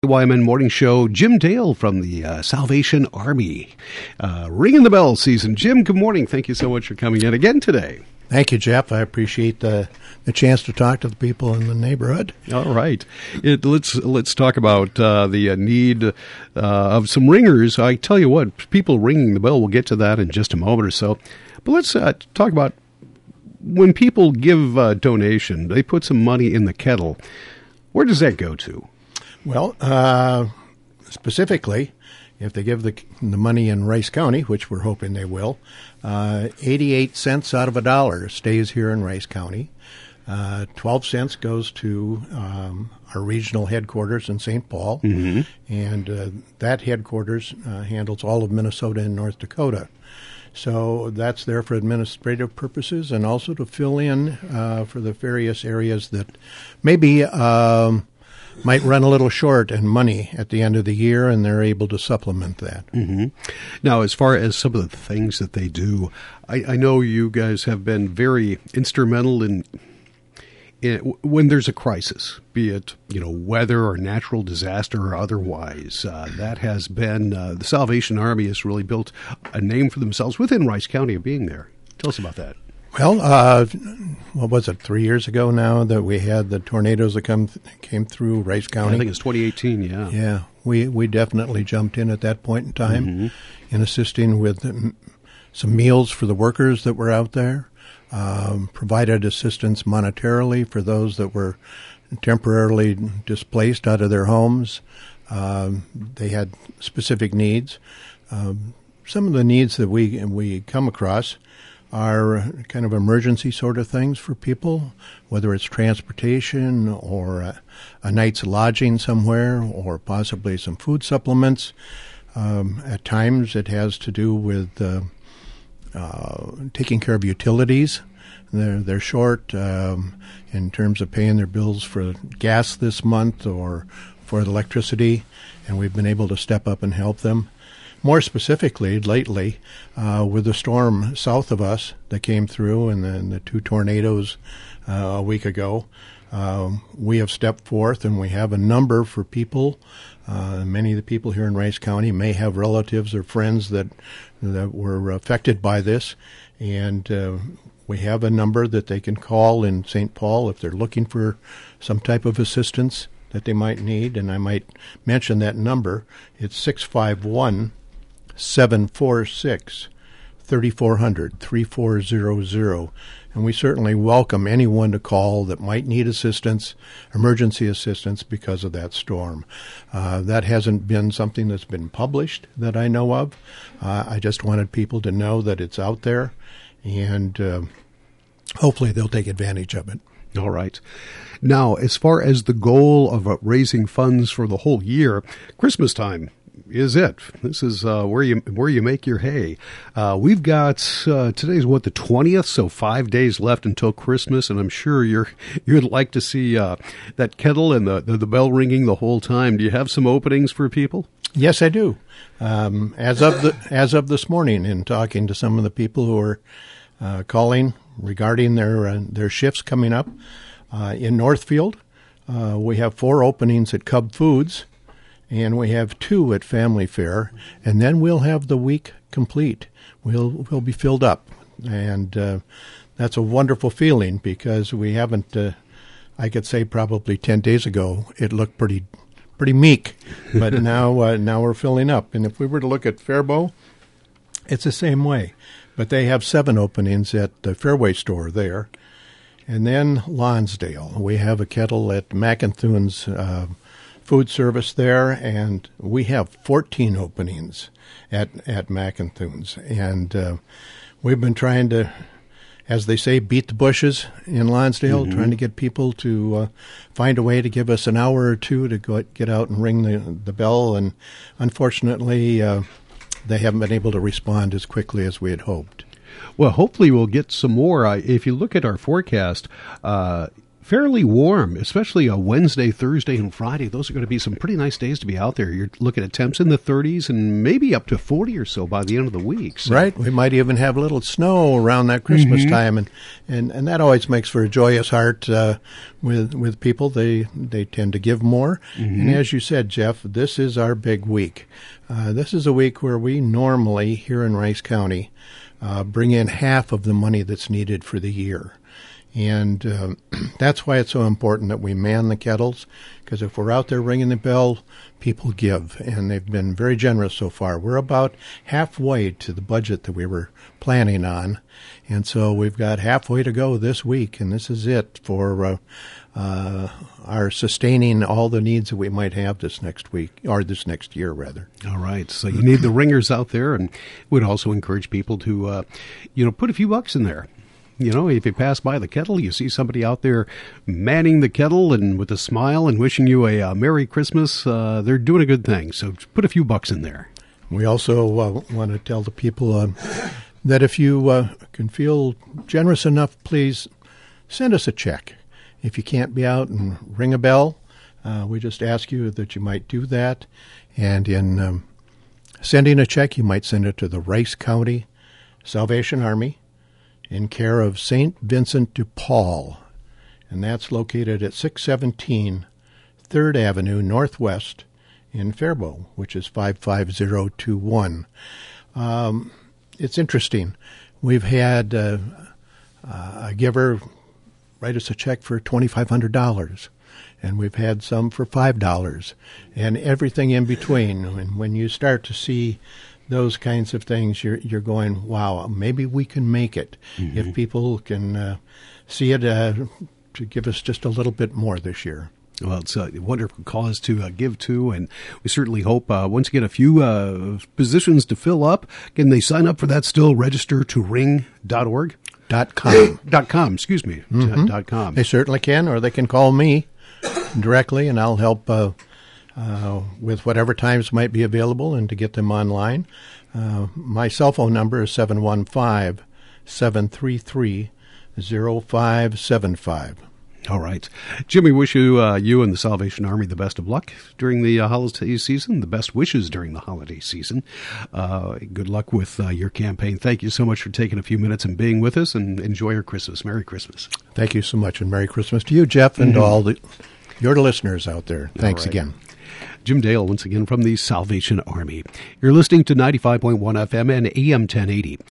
YMN Morning Show, Jim Dale from the Salvation Army. Ringing the bell season. Jim, good morning. Thank you so much for coming in again today. Thank you, Jeff. I appreciate the chance to talk to the people in the neighborhood. All right. Let's talk about the need of some ringers. I tell you what, people ringing the bell, we'll get to that in just a moment or so. But let's talk about when people give a donation, they put some money in the kettle. Where does that go to? Well, specifically, if they give the money in Rice County, which we're hoping they will, 88 cents out of a dollar stays here in Rice County. 12 cents goes to our regional headquarters in St. Paul, and that headquarters handles all of Minnesota and North Dakota. So that's there for administrative purposes and also to fill in for the various areas that maybe might run a little short in money at the end of the year, and they're able to supplement that. Now, as far as some of the things that they do, I know you guys have been very instrumental in when there's a crisis, be it weather or natural disaster or otherwise. That has been the Salvation Army has really built a name for themselves within Rice County of being there. Tell us about that. Well, what was it, 3 years ago now that we had the tornadoes that came through Rice County? I think it's 2018, yeah. Yeah, we definitely jumped in at that point in time in assisting with some meals for the workers that were out there, provided assistance monetarily for those that were temporarily displaced out of their homes. They had specific needs. Some of the needs that we come across are kind of emergency sort of things for people, whether it's transportation or a night's lodging somewhere or possibly some food supplements. At times it has to do with taking care of utilities. They're short in terms of paying their bills for gas this month or for electricity, and we've been able to step up and help them. More specifically, lately, with the storm south of us that came through and then the two tornadoes a week ago, we have stepped forth and we have a number for people. Many of the people here in Rice County may have relatives or friends that were affected by this, and we have a number that they can call in St. Paul if they're looking for some type of assistance that they might need, and I might mention that number. It's 651-746-3400, 3400, and we certainly welcome anyone to call that might need assistance, emergency assistance, because of that storm. That hasn't been something that's been published that I know of. I just wanted people to know that it's out there, and hopefully they'll take advantage of it. All right. Now, as far as the goal of raising funds for the whole year, Christmas time is it. This is where you make your hay. We've got today's the 20th, so 5 days left until Christmas, and I'm sure you'd like to see that kettle and the bell ringing the whole time. Do you have some openings for people? Yes, I do. As of this morning, in talking to some of the people who are calling regarding their shifts coming up in Northfield, we have 4 openings at Cub Foods. And we have 2 at Family Fair, and then we'll have the week complete. We'll be filled up, and that's a wonderful feeling because we haven't. I could say probably 10 days ago it looked pretty meek, but now we're filling up. And if we were to look at Faribault, it's the same way, but they have 7 openings at the Fairway store there, and then Lonsdale. We have a kettle at McInthun's food service there, and we have 14 openings at McInthun's, and we've been trying to, as they say, beat the bushes in Lonsdale, trying to get people to find a way to give us an hour or two to get out and ring the bell, and unfortunately they haven't been able to respond as quickly as we had hoped. Well, hopefully we'll get some more. If you look at our forecast, fairly warm, especially a Wednesday, Thursday, and Friday. Those are going to be some pretty nice days to be out there. You're looking at temps in the 30s and maybe up to 40 or so by the end of the week. So. Right. We might even have a little snow around that Christmas time, and that always makes for a joyous heart with people. They tend to give more. And as you said, Jeff, this is our big week. This is a week where we normally, here in Rice County, bring in half of the money that's needed for the year. And that's why it's so important that we man the kettles, because if we're out there ringing the bell, people give, and they've been very generous so far. We're about halfway to the budget that we were planning on, and so we've got halfway to go this week, and this is it for our sustaining all the needs that we might have this next week, or this next year, rather. All right, so you need the ringers out there, and would also encourage people to, put a few bucks in there. If you pass by the kettle, you see somebody out there manning the kettle and with a smile and wishing you a Merry Christmas, they're doing a good thing. So put a few bucks in there. We also want to tell the people that if you can feel generous enough, please send us a check. If you can't be out and ring a bell, we just ask you that you might do that. And in sending a check, you might send it to the Rice County Salvation Army, in care of St. Vincent de Paul, and that's located at 617 3rd Avenue Northwest in Faribault, which is 55021. It's interesting. We've had a giver write us a check for $2,500, and we've had some for $5, and everything in between. And when you start to see those kinds of things, you're going, wow, maybe we can make it if people can see it to give us just a little bit more this year. Well, it's a wonderful cause to give to, and we certainly hope once you get a few positions to fill up, can they sign up for that still? Register to ring.org? .com, excuse me, .com. They certainly can, or they can call me directly, and I'll help with whatever times might be available and to get them online. My cell phone number is 715-733-0575. All right. Jim, we wish you and the Salvation Army the best of luck during the holiday season, the best wishes during the holiday season. Good luck with your campaign. Thank you so much for taking a few minutes and being with us, and enjoy your Christmas. Merry Christmas. Thank you so much, and Merry Christmas to you, Jeff, and to all your listeners out there. Thanks again. Jim Dale, once again, from the Salvation Army. You're listening to 95.1 FM and AM 1080.